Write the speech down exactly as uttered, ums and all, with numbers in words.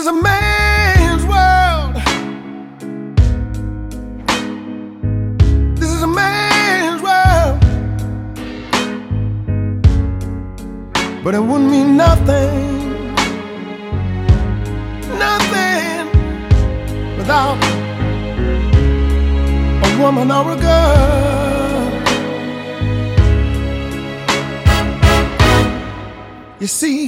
is a man's world. This is a man's world. But it wouldn't mean nothing, nothing without a woman or a girl. You see,